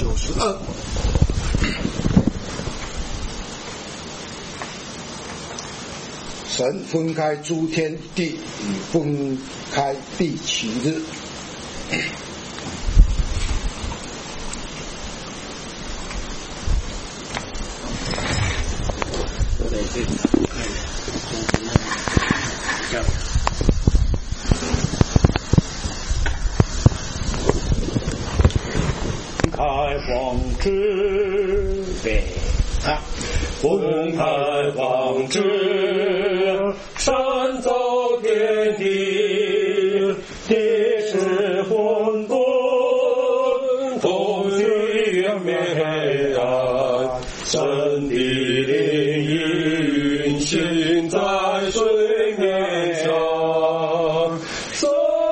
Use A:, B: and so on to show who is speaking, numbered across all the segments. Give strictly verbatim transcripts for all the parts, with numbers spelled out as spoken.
A: 九十二。神分开诸天地，与分开第七日。
B: 开放之北啊，分开放之，山造天地，地是混沌，风虚灭暗，神的灵运行在水面上，神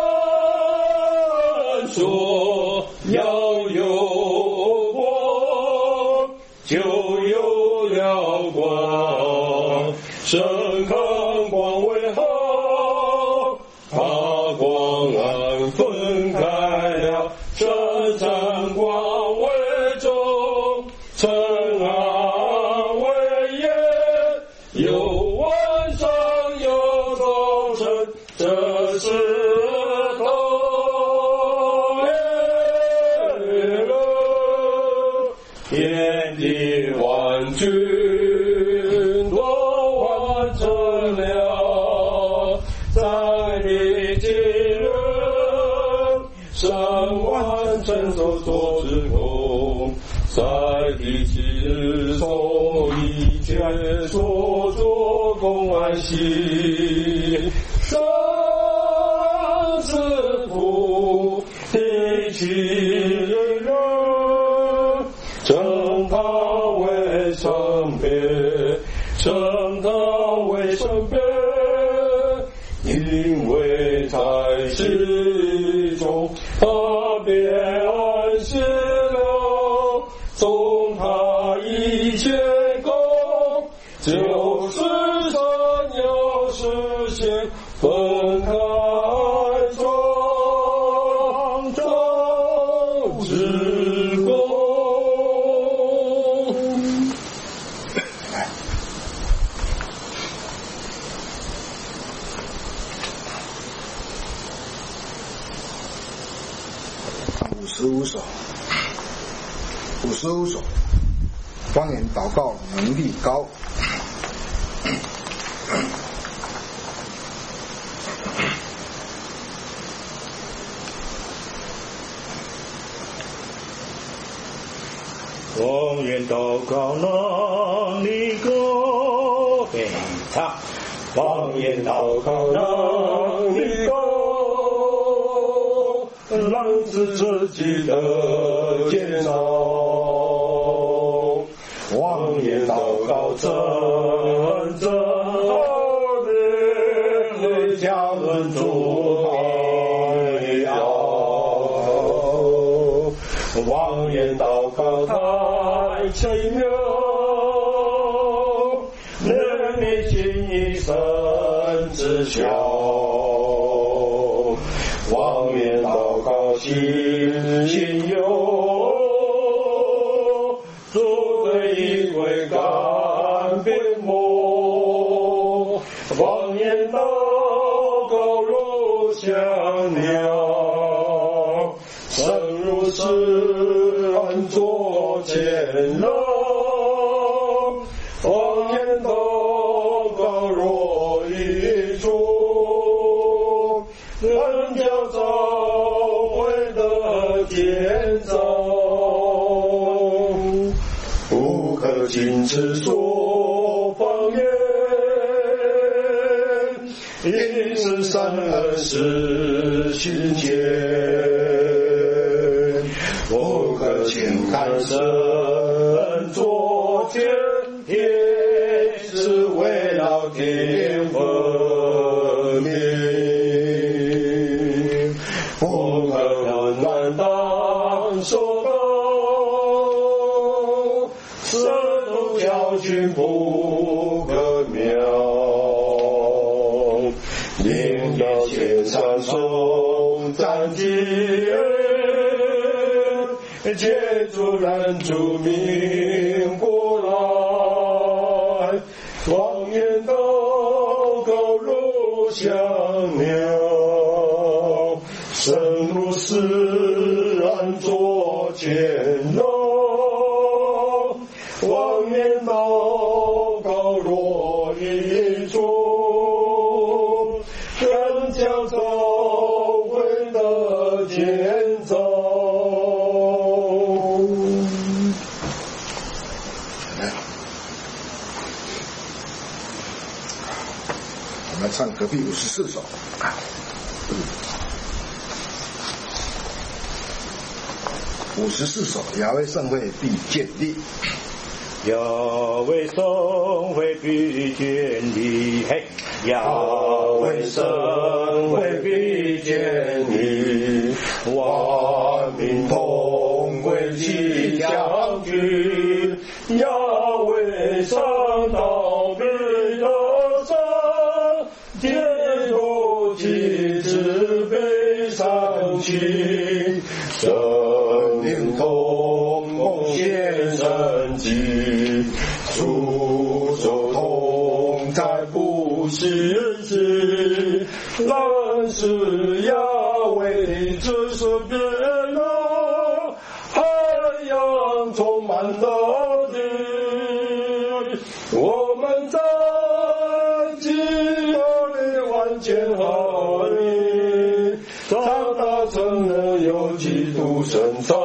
B: 说要有光，就有了光，神看光为好，把光暗分开了，神看光为重，尘暗为夜，有晚上有早晨，这是天地万军都完成了，在你今日神完成所做之功，在第七日从一切所做功安息，神是父第七日称他为圣别，称他为圣别，因为在其中他便安息了，从他一切功，就是神要实现分开创造之功。
A: 五十五首，五十五首，方言祷告能力高。
B: 方言祷告能力高，对，唱。方言祷告能力高，让自己的减少。方言祷告真正的家人主必要。方言祷告太奇妙，能力尽一生之效。方言祷告心心有，主的一归感变魔。方言祷告如香鸟，生如是安坐前人。方言祷告若一处，人家召回的建造，不可禁止说方言，因是善恩是心间，不可轻看神作见，天是围绕天分明，不可很难当受高，舌头教训不可妙，领要献上颂赞祭，
C: 借助人主名过来，方言祷告如香鸟，深入死安坐监牢，方言祷告若一处，更叫走回的建造。
A: 我们唱隔壁五十四首。五十四首，雅威圣会必建立。
B: 雅威圣会必建立，嘿，雅威圣会必建立，万民同归齐相聚，雅威圣道必得胜，天主旗帜被上去，生命同共献神迹，出手同在不息息，但是雅威只是别人，海洋充满了地，我们在饥饿里万千好里，长大成人有基督身材，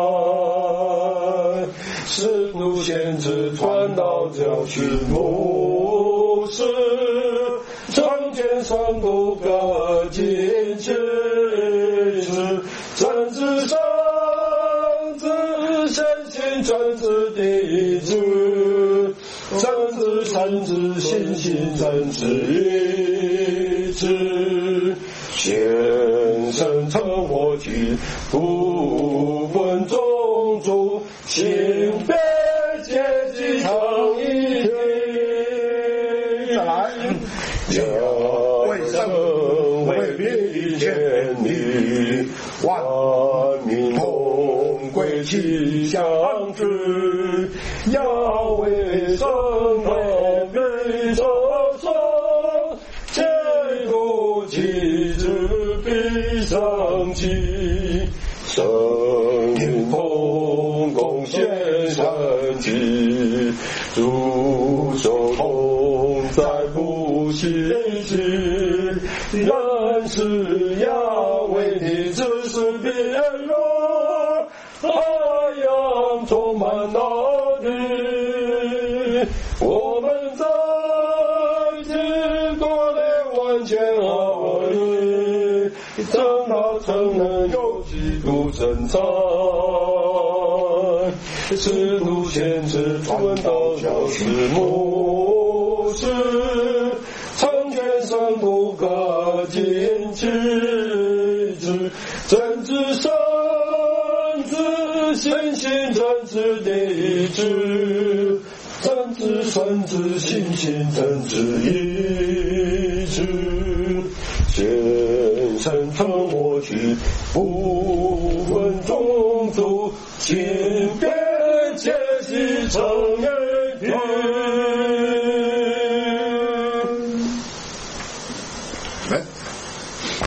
B: 使徒先知传道教训牧师，成全圣徒各尽其事，真知圣子先行真知地志，真知圣子信心真知意志，先生称我去不分种族性别阶级成一体。
A: 再来，
C: 雅威圣会必建立，万民同归齐相聚，雅威圣会必得胜，借助旗帜必升起，生命同共献神迹，主手同在不息息，然是雅威的只是别人，海洋充满了地，我们在基督的万千好里，长大成人有基督身材，使徒先知传道教师牧师，成全圣徒各尽其职，真知圣子信心真知地志，真知圣子信心真知意志，先生称我去不分种族性别阶级成